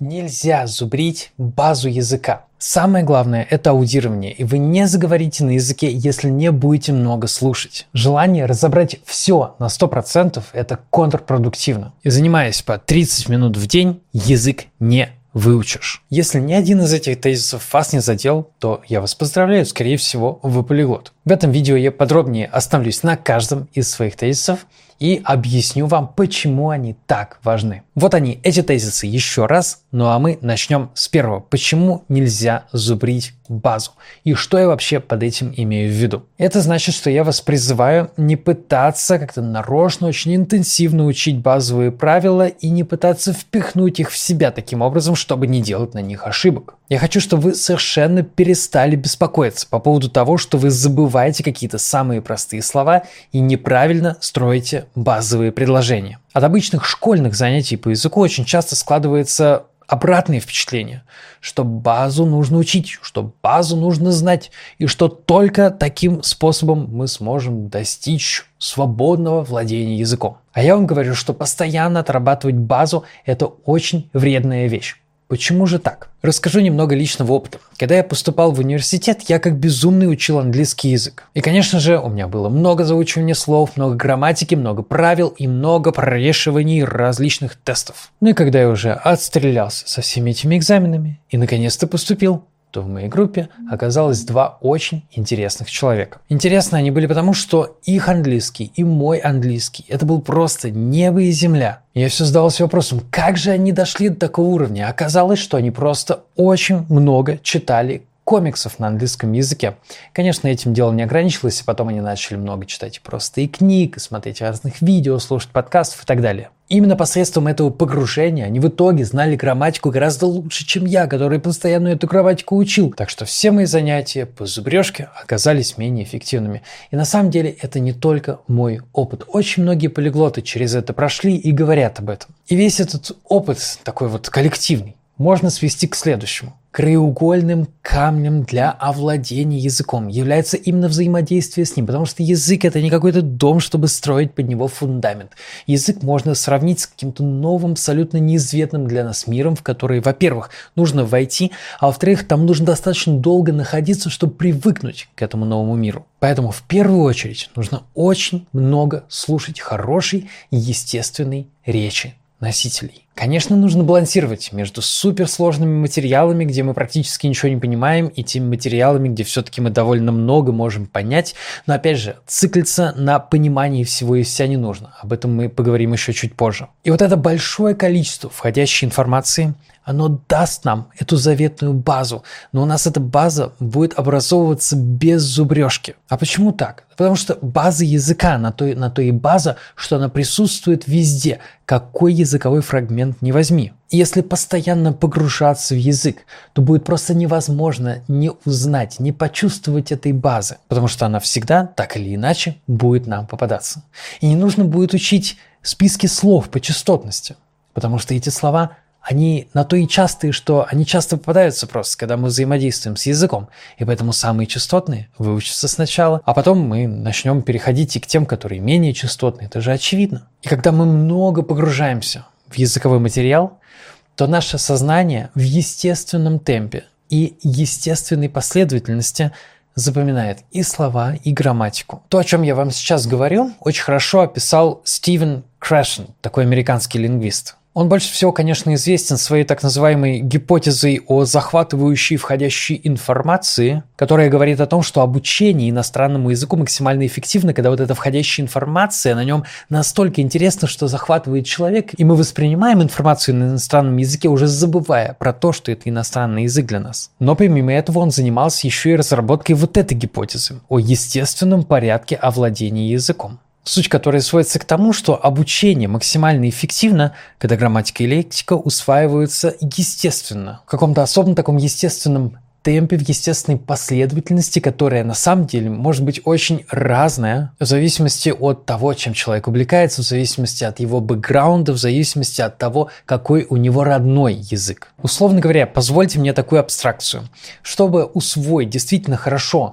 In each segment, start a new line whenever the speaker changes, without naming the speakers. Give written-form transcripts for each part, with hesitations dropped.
Нельзя зубрить базу языка. Самое главное – это аудирование, и вы не заговорите на языке, если не будете много слушать. Желание разобрать все на 100% – это контрпродуктивно. И занимаясь по 30 минут в день, язык не выучишь. Если ни один из этих тезисов вас не задел, то я вас поздравляю, скорее всего, вы полиглот. В этом видео я подробнее остановлюсь на каждом из своих тезисов и объясню вам, почему они так важны. Вот они, эти тезисы еще раз, ну а мы начнем с первого. Почему нельзя зубрить базу? И что я вообще под этим имею в виду? Это значит, что я вас призываю не пытаться как-то нарочно, очень интенсивно учить базовые правила и не пытаться впихнуть их в себя таким образом, чтобы не делать на них ошибок. Я хочу, чтобы вы совершенно перестали беспокоиться по поводу того, что вы забываете какие-то самые простые слова и неправильно строите базовые предложения. От обычных школьных занятий по языку очень часто складывается обратное впечатление, что базу нужно учить, что базу нужно знать, и что только таким способом мы сможем достичь свободного владения языком. А я вам говорю, что постоянно отрабатывать базу – это очень вредная вещь. Почему же так? Расскажу немного личного опыта. Когда я поступал в университет, я как безумный учил английский язык. И, конечно же, у меня было много заучивания слов, много грамматики, много правил и много прорешиваний различных тестов. Ну и когда я уже отстрелялся со всеми этими экзаменами и наконец-то поступил, то в моей группе оказалось два очень интересных человека. Интересны они были потому, что их английский и мой английский – это был просто небо и земля. Я все задавался вопросом, как же они дошли до такого уровня? Оказалось, что они просто очень много читали комиксов на английском языке. Конечно, этим дело не ограничилось, и потом они начали много читать просто и книг, и смотреть разных видео, слушать подкастов и так далее. Именно посредством этого погружения они в итоге знали грамматику гораздо лучше, чем я, который постоянно эту грамматику учил. Так что все мои занятия по зубрежке оказались менее эффективными. И на самом деле это не только мой опыт. Очень многие полиглоты через это прошли и говорят об этом. И весь этот опыт, такой вот коллективный, можно свести к следующему. Краеугольным камнем для овладения языком является именно взаимодействие с ним, потому что язык – это не какой-то дом, чтобы строить под него фундамент. Язык можно сравнить с каким-то новым, абсолютно неизведанным для нас миром, в который, во-первых, нужно войти, а во-вторых, там нужно достаточно долго находиться, чтобы привыкнуть к этому новому миру. Поэтому в первую очередь нужно очень много слушать хорошей и естественной речи носителей. Конечно, нужно балансировать между суперсложными материалами, где мы практически ничего не понимаем, и теми материалами, где все-таки мы довольно много можем понять. Но опять же, циклиться на понимании всего и вся не нужно. Об этом мы поговорим еще чуть позже. И вот это большое количество входящей информации, оно даст нам эту заветную базу, но у нас эта база будет образовываться без зубрежки. А почему так? Потому что база языка на то и база, что она присутствует везде, какой языковой фрагмент не возьми. И если постоянно погружаться в язык, то будет просто невозможно не узнать, не почувствовать этой базы, потому что она всегда, так или иначе, будет нам попадаться. И не нужно будет учить списки слов по частотности, потому что эти слова они на то и частые, что они часто попадаются просто, когда мы взаимодействуем с языком. И поэтому самые частотные выучатся сначала, а потом мы начнем переходить и к тем, которые менее частотные. Это же очевидно. И когда мы много погружаемся в языковой материал, то наше сознание в естественном темпе и естественной последовательности запоминает и слова, и грамматику. То, о чем я вам сейчас говорю, очень хорошо описал Стивен Крашен, такой американский лингвист. Он больше всего, конечно, известен своей так называемой гипотезой о захватывающей входящей информации, которая говорит о том, что обучение иностранному языку максимально эффективно, когда вот эта входящая информация на нем настолько интересна, что захватывает человека, и мы воспринимаем информацию на иностранном языке, уже забывая про то, что это иностранный язык для нас. Но помимо этого он занимался еще и разработкой вот этой гипотезы о естественном порядке овладения языком. Суть которой сводится к тому, что обучение максимально эффективно, когда грамматика и лексика усваиваются естественно, в каком-то особом таком естественном темпе, в естественной последовательности, которая на самом деле может быть очень разная в зависимости от того, чем человек увлекается, в зависимости от его бэкграунда, в зависимости от того, какой у него родной язык. Условно говоря, позвольте мне такую абстракцию. Чтобы усвоить действительно хорошо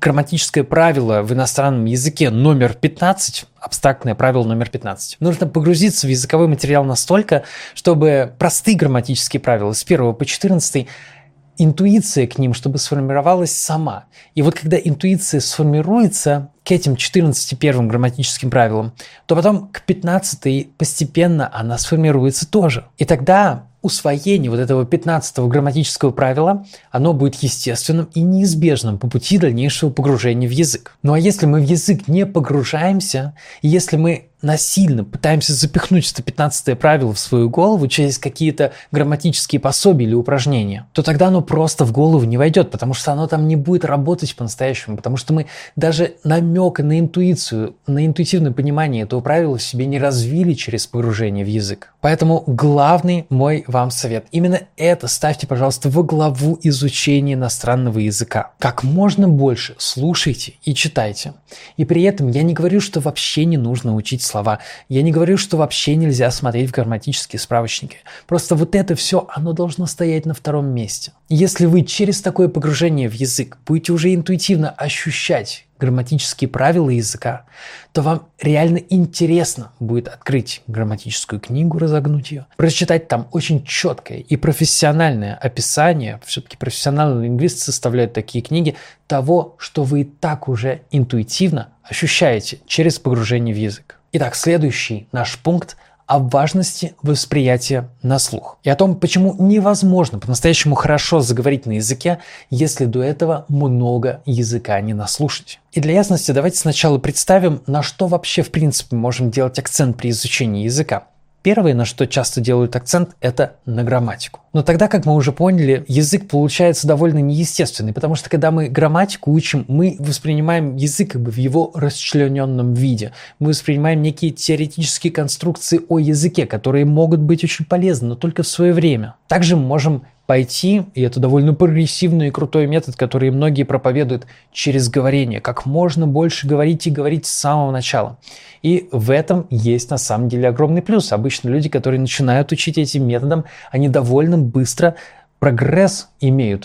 грамматическое правило в иностранном языке номер 15, абстрактное правило номер 15. Нужно погрузиться в языковой материал настолько, чтобы простые грамматические правила с 1 по 14 интуиция к ним, чтобы сформировалась сама. И вот когда интуиция сформируется к этим 14 первым грамматическим правилам, то потом к 15 постепенно она сформируется тоже. И тогда усвоение вот этого 15-го грамматического правила, оно будет естественным и неизбежным по пути дальнейшего погружения в язык. Ну а если мы в язык не погружаемся, и если мы насильно пытаемся запихнуть это 15-е правило в свою голову через какие-то грамматические пособия или упражнения, то тогда оно просто в голову не войдет, потому что оно там не будет работать по-настоящему, потому что мы даже намека на интуицию, на интуитивное понимание этого правила в себе не развили через погружение в язык. Поэтому главный мой вам совет. Именно это ставьте, пожалуйста, во главу изучения иностранного языка. Как можно больше слушайте и читайте. И при этом я не говорю, что вообще не нужно учить слова. Я не говорю, что вообще нельзя смотреть в грамматические справочники. Просто вот это все, оно должно стоять на втором месте. Если вы через такое погружение в язык будете уже интуитивно ощущать грамматические правила языка, то вам реально интересно будет открыть грамматическую книгу, разогнуть ее, прочитать там очень четкое и профессиональное описание, все-таки профессиональные лингвисты составляют такие книги, того, что вы и так уже интуитивно ощущаете через погружение в язык. Итак, следующий наш пункт о важности восприятия на слух. И о том, почему невозможно по-настоящему хорошо заговорить на языке, если до этого много языка не наслушать. И для ясности давайте сначала представим, на что вообще в принципе можем делать акцент при изучении языка. Первое, на что часто делают акцент, это на грамматику. Но тогда, как мы уже поняли, язык получается довольно неестественный, потому что когда мы грамматику учим, мы воспринимаем язык как бы в его расчлененном виде. Мы воспринимаем некие теоретические конструкции о языке, которые могут быть очень полезны, но только в свое время. Также мы можем пойти, и это довольно прогрессивный и крутой метод, который многие проповедуют, через говорение. Как можно больше говорить и говорить с самого начала. И в этом есть на самом деле огромный плюс. Обычно люди, которые начинают учить этим методом, они довольно быстро прогресс имеют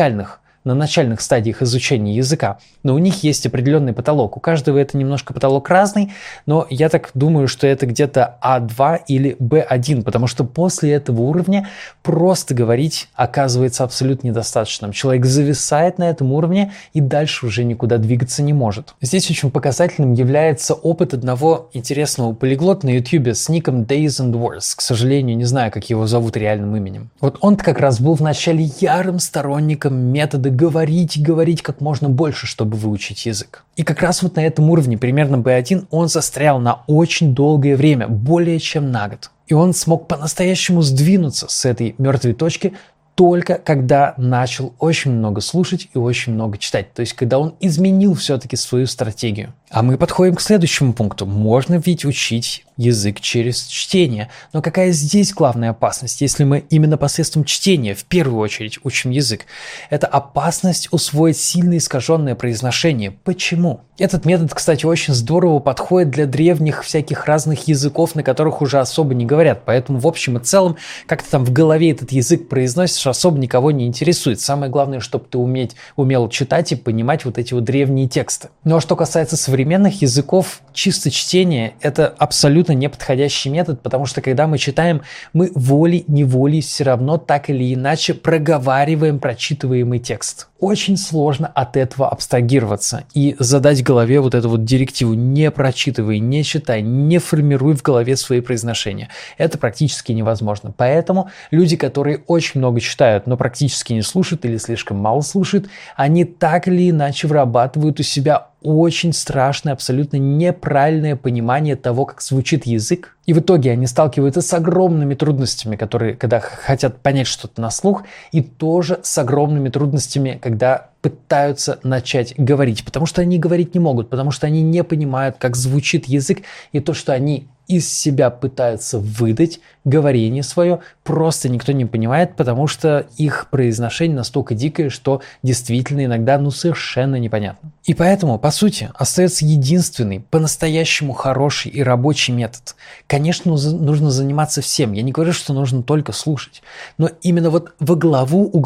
на начальных стадиях изучения языка. Но у них есть определенный потолок. У каждого это немножко потолок разный, но я так думаю, что это где-то А2 или Б1, потому что после этого уровня просто говорить оказывается абсолютно недостаточным. Человек зависает на этом уровне и дальше уже никуда двигаться не может. Здесь очень показательным является опыт одного интересного полиглота на YouTube с ником Days and Wars. К сожалению, не знаю, как его зовут реальным именем. Вот он как раз был вначале ярым сторонником метода говорить как можно больше, чтобы выучить язык. И как раз вот на этом уровне, примерно B1, он застрял на очень долгое время, более чем на год. И он смог по-настоящему сдвинуться с этой мертвой точки только когда начал очень много слушать и очень много читать. То есть, когда он изменил все-таки свою стратегию. А мы подходим к следующему пункту. Можно ведь учить язык через чтение. Но какая здесь главная опасность, если мы именно посредством чтения в первую очередь учим язык? Это опасность усвоить сильно искаженное произношение. Почему? Этот метод, кстати, очень здорово подходит для древних всяких разных языков, на которых уже особо не говорят. Поэтому в общем и целом, как ты там в голове этот язык произносишь, особо никого не интересует. Самое главное, чтобы ты умел читать и понимать вот эти вот древние тексты. Ну а что касается современных языков, чисто чтение – это абсолютно неподходящий метод, потому что когда мы читаем, мы волей-неволей все равно так или иначе проговариваем прочитываемый текст. Очень сложно от этого абстрагироваться и задать голове вот эту вот директиву: не прочитывай, не читай, не формируй в голове свои произношения. Это практически невозможно. Поэтому люди, которые очень много читают, но практически не слушают или слишком мало слушают, они так или иначе вырабатывают у себя очень страшное, абсолютно неправильное понимание того, как звучит язык. И в итоге они сталкиваются с огромными трудностями, когда хотят понять что-то на слух, и тоже с огромными трудностями, когда пытаются начать говорить, потому что они говорить не могут, потому что они не понимают, как звучит язык, и то, что они из себя пытаются выдать, говорение свое, просто никто не понимает, потому что их произношение настолько дикое, что действительно иногда совершенно непонятно. И поэтому, по сути, остается единственный, по-настоящему хороший и рабочий метод. Конечно, нужно заниматься всем. Я не говорю, что нужно только слушать, но именно вот во главу угла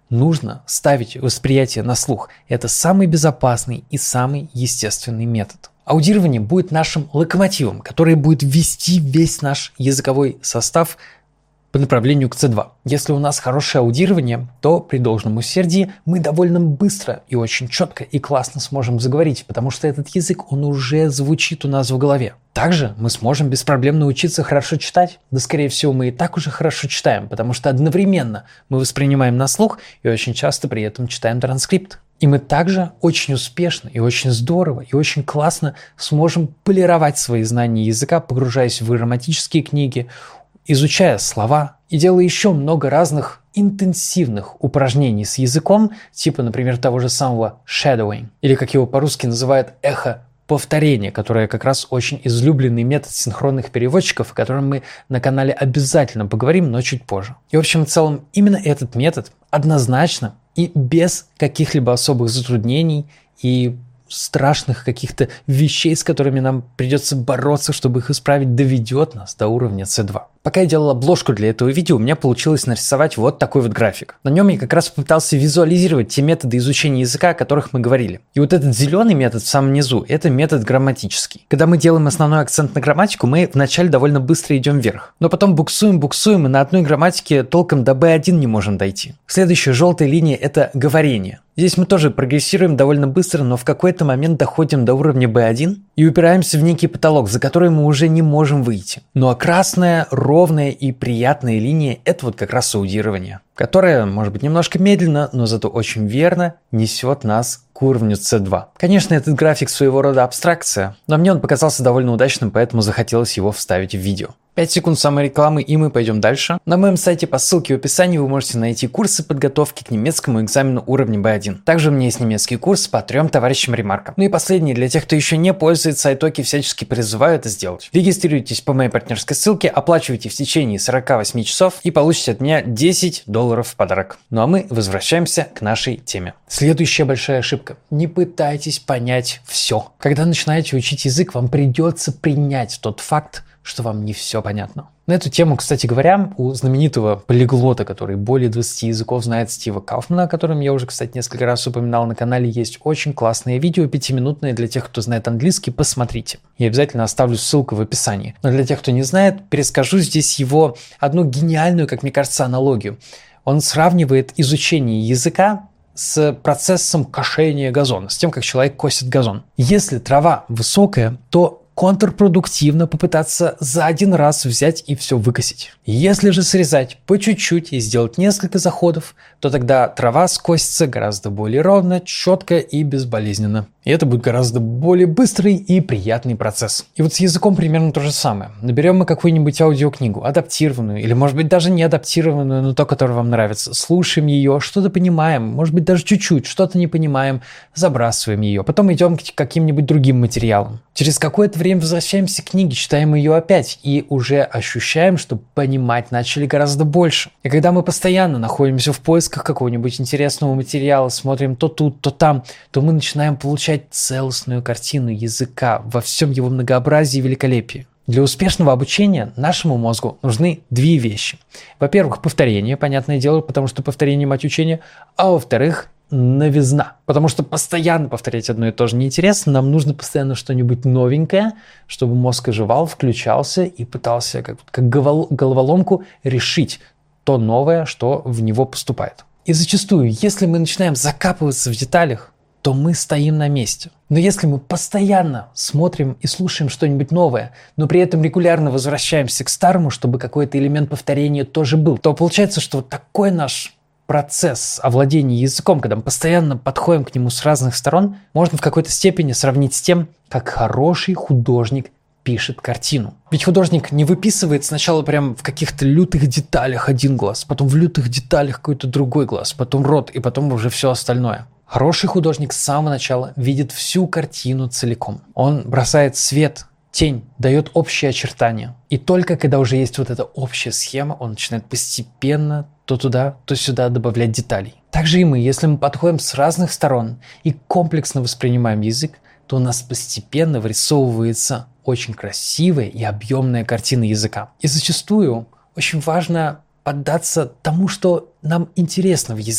нужно ставить восприятие на слух. Это самый безопасный и самый естественный метод. Аудирование будет нашим локомотивом, который будет вести весь наш языковой состав по направлению к C2. Если у нас хорошее аудирование, то при должном усердии мы довольно быстро и очень четко и классно сможем заговорить, потому что этот язык, он уже звучит у нас в голове. Также мы сможем без проблем научиться хорошо читать. Да, скорее всего, мы и так уже хорошо читаем, потому что одновременно мы воспринимаем на слух и очень часто при этом читаем транскрипт. И мы также очень успешно и очень здорово и очень классно сможем полировать свои знания языка, погружаясь в грамматические книги, изучая слова и делая еще много разных интенсивных упражнений с языком, типа, например, того же самого shadowing, или как его по-русски называют эхо-повторение, которое как раз очень излюбленный метод синхронных переводчиков, о котором мы на канале обязательно поговорим, но чуть позже. И в общем и целом именно этот метод однозначно и без каких-либо особых затруднений и страшных каких-то вещей, с которыми нам придется бороться, чтобы их исправить, доведет нас до уровня C2. Пока я делал обложку для этого видео, у меня получилось нарисовать вот такой вот график. На нем я как раз попытался визуализировать те методы изучения языка, о которых мы говорили. И вот этот зеленый метод в самом низу – это метод грамматический. Когда мы делаем основной акцент на грамматику, мы вначале довольно быстро идем вверх. Но потом буксуем, и на одной грамматике толком до B1 не можем дойти. Следующая желтая линия – это говорение. Здесь мы тоже прогрессируем довольно быстро, но в какой-то момент доходим до уровня B1 и упираемся в некий потолок, за который мы уже не можем выйти. Ну а красная, ровная и приятная линия – это вот как раз аудирование, которое, может быть, немножко медленно, но зато очень верно несет нас к уровню C2. Конечно, этот график своего рода абстракция, но мне он показался довольно удачным, поэтому захотелось его вставить в видео. 5 секунд саморекламы, и мы пойдем дальше. На моем сайте по ссылке в описании вы можете найти курсы подготовки к немецкому экзамену уровня B1. Также у меня есть немецкий курс по 3 товарищам ремаркам. Ну и последний, для тех, кто еще не пользуется iTalki, всячески призываю это сделать. Регистрируйтесь по моей партнерской ссылке, оплачивайте в течение 48 часов и получите от меня $10 в подарок. Ну а мы возвращаемся к нашей теме. Следующая большая ошибка. Не пытайтесь понять все. Когда начинаете учить язык, вам придется принять тот факт, что вам не все понятно. На эту тему, кстати говоря, у знаменитого полиглота, который более 20 языков знает, Стива Кауфмана, о котором я уже, кстати, несколько раз упоминал на канале, есть очень классное видео, 5-минутное, для тех, кто знает английский, посмотрите. Я обязательно оставлю ссылку в описании. Но для тех, кто не знает, перескажу здесь его одну гениальную, как мне кажется, аналогию. Он сравнивает изучение языка с процессом кошения газона, с тем, как человек косит газон. Если трава высокая, то контрпродуктивно попытаться за один раз взять и все выкосить. Если же срезать по чуть-чуть и сделать несколько заходов, то тогда трава скосится гораздо более ровно, четко и безболезненно. И это будет гораздо более быстрый и приятный процесс. И вот с языком примерно то же самое. Наберем мы какую-нибудь аудиокнигу, адаптированную, или может быть даже не адаптированную, но то, которое вам нравится. Слушаем ее, что-то понимаем, может быть даже чуть-чуть, что-то не понимаем, забрасываем ее. Потом идем к каким-нибудь другим материалам. Через какое-то время возвращаемся к книге, читаем ее опять и уже ощущаем, что понимать начали гораздо больше. И когда мы постоянно находимся в поисках какого-нибудь интересного материала, смотрим то тут, то там, то мы начинаем получать целостную картину языка во всем его многообразии и великолепии. Для успешного обучения нашему мозгу нужны две вещи. Во-первых, повторение, понятное дело, потому что повторение – мать учения, а во-вторых, новизна. Потому что постоянно повторять одно и то же неинтересно, нам нужно постоянно что-нибудь новенькое, чтобы мозг оживал, включался и пытался как головоломку решить то новое, что в него поступает. И зачастую, если мы начинаем закапываться в деталях, то мы стоим на месте. Но если мы постоянно смотрим и слушаем что-нибудь новое, но при этом регулярно возвращаемся к старому, чтобы какой-то элемент повторения тоже был, то получается, что вот такой наш процесс овладения языком, когда мы постоянно подходим к нему с разных сторон, можно в какой-то степени сравнить с тем, как хороший художник пишет картину. Ведь художник не выписывает сначала прям в каких-то лютых деталях один глаз, потом в лютых деталях какой-то другой глаз, потом рот и потом уже все остальное. Хороший художник с самого начала видит всю картину целиком. Он бросает свет, тень, дает общие очертания. И только когда уже есть вот эта общая схема, он начинает постепенно то туда, то сюда добавлять деталей. Так же и мы, если мы подходим с разных сторон и комплексно воспринимаем язык, то у нас постепенно вырисовывается очень красивая и объемная картина языка. И зачастую очень важно поддаться тому, что нам интересно в языке.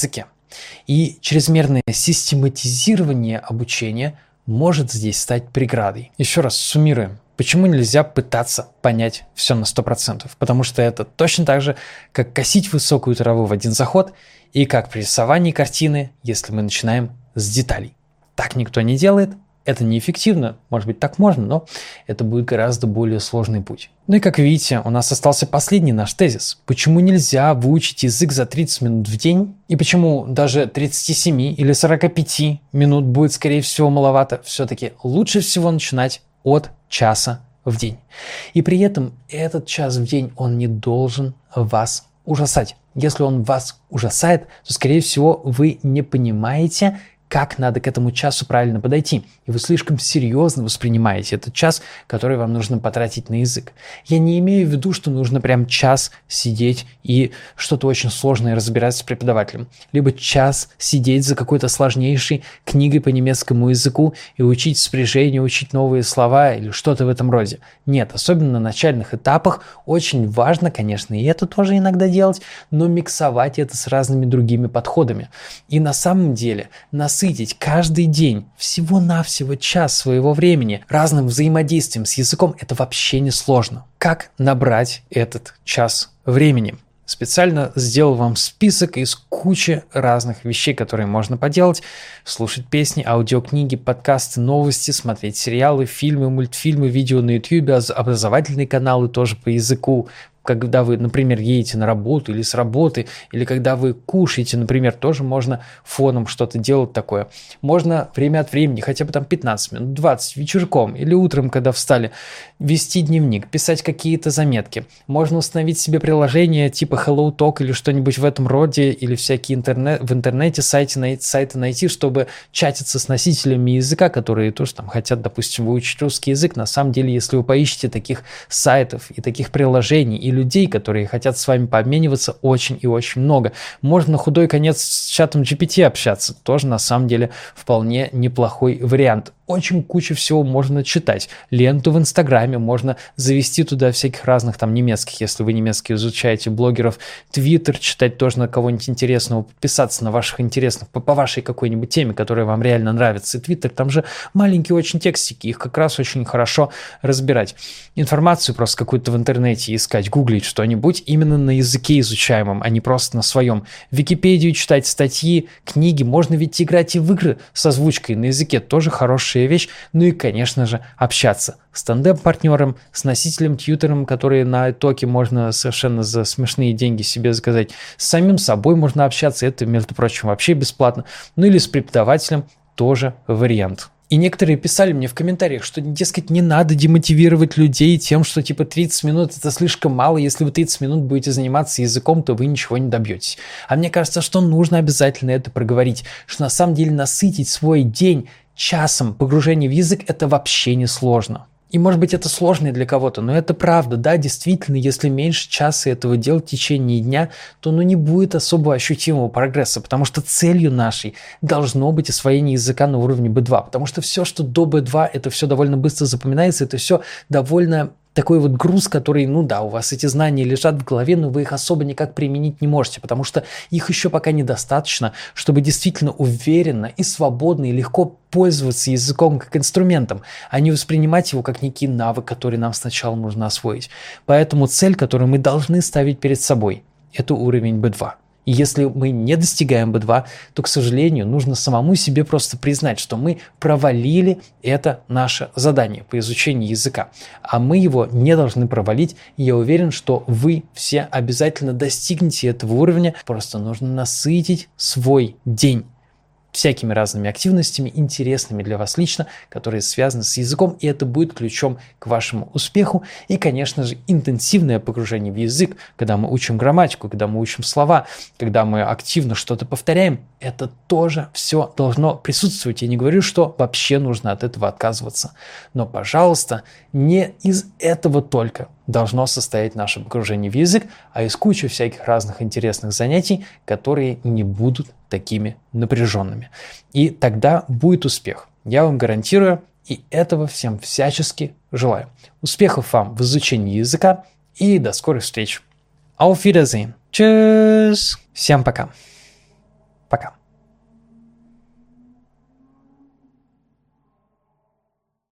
И чрезмерное систематизирование обучения может здесь стать преградой. Еще раз суммируем. Почему нельзя пытаться понять все на 100%? Потому что это точно так же, как косить высокую траву в один заход и как при рисовании картины, если мы начинаем с деталей. Так никто не делает, это неэффективно, может быть так можно, но это будет гораздо более сложный путь. Ну и как видите, у нас остался последний наш тезис. Почему нельзя выучить язык за 30 минут в день? И почему даже 37 или 45 минут будет, скорее всего, маловато? Все-таки лучше всего начинать от часа в день. И при этом этот час в день, он не должен вас ужасать. Если он вас ужасает, то, скорее всего, вы не понимаете, как надо к этому часу правильно подойти. И вы слишком серьезно воспринимаете этот час, который вам нужно потратить на язык. Я не имею в виду, что нужно прям час сидеть и что-то очень сложное разбирать с преподавателем. Либо час сидеть за какой-то сложнейшей книгой по немецкому языку и учить спряжение, учить новые слова или что-то в этом роде. Нет, особенно на начальных этапах очень важно, конечно, и это тоже иногда делать, но миксовать это с разными другими подходами. И на самом деле насытить каждый день всего-навсего час своего времени разным взаимодействием с языком – это вообще не сложно. Как набрать этот час времени? Специально сделал вам список из кучи разных вещей, которые можно поделать. Слушать песни, аудиокниги, подкасты, новости, смотреть сериалы, фильмы, мультфильмы, видео на YouTube, образовательные каналы тоже по языку. Когда вы, например, едете на работу или с работы, или когда вы кушаете, например, тоже можно фоном что-то делать такое. Можно время от времени, хотя бы там 15 минут, 20 вечерком или утром, когда встали, вести дневник, писать какие-то заметки. Можно установить себе приложение типа HelloTalk или что-нибудь в этом роде, или всякие в интернете сайты найти, чтобы чатиться с носителями языка, которые тоже там хотят, допустим, выучить русский язык. На самом деле, если вы поищете таких сайтов и таких приложений и людей, которые хотят с вами пообмениваться, очень и очень много. Можно на худой конец с чатом GPT общаться. Тоже на самом деле вполне неплохой вариант. Очень куча всего можно читать. Ленту в Инстаграме, можно завести туда всяких разных там немецких, если вы немецкий изучаете, блогеров. Твиттер читать тоже на кого-нибудь интересного, подписаться на ваших интересных, по вашей какой-нибудь теме, которая вам реально нравится. И Твиттер, там же маленькие очень текстики, их как раз очень хорошо разбирать. Информацию просто какую-то в интернете искать, гуглить что-нибудь именно на языке изучаемом, а не просто на своем. Википедию читать, статьи, книги. Можно ведь играть и в игры с озвучкой на языке, тоже хорошая вещь. Ну и, конечно же, общаться с тандем-партнером, с носителем-тьютером, который на итоге можно совершенно за смешные деньги себе заказать. С самим собой можно общаться, это, между прочим, вообще бесплатно. Ну или с преподавателем тоже вариант. И некоторые писали мне в комментариях, что, дескать, не надо демотивировать людей тем, что типа 30 минут это слишком мало, если вы 30 минут будете заниматься языком, то вы ничего не добьетесь. А мне кажется, что нужно обязательно это проговорить, что на самом деле насытить свой день часом погружения в язык это вообще не сложно. И может быть это сложно для кого-то, но это правда, да, действительно, если меньше часа этого делать в течение дня, то не будет особо ощутимого прогресса, потому что целью нашей должно быть освоение языка на уровне B2, потому что все, что до B2, это все довольно быстро запоминается, это все довольно такой вот груз, который, у вас эти знания лежат в голове, но вы их особо никак применить не можете, потому что их еще пока недостаточно, чтобы действительно уверенно и свободно и легко пользоваться языком как инструментом, а не воспринимать его как некий навык, который нам сначала нужно освоить. Поэтому цель, которую мы должны ставить перед собой, это уровень B2. И если мы не достигаем B2, то, к сожалению, нужно самому себе просто признать, что мы провалили это наше задание по изучению языка. А мы его не должны провалить. И я уверен, что вы все обязательно достигнете этого уровня. Просто нужно насытить свой день всякими разными активностями, интересными для вас лично, которые связаны с языком, и это будет ключом к вашему успеху. И, конечно же, интенсивное погружение в язык, когда мы учим грамматику, когда мы учим слова, когда мы активно что-то повторяем, это тоже все должно присутствовать. Я не говорю, что вообще нужно от этого отказываться. Но, пожалуйста, не из этого только должно состоять наше погружение в язык, а из кучи всяких разных интересных занятий, которые не будут такими напряженными. И тогда будет успех. Я вам гарантирую, и этого всем всячески желаю. Успехов вам в изучении языка и до скорых встреч. Auf Wiedersehen. Tschüss. Всем пока.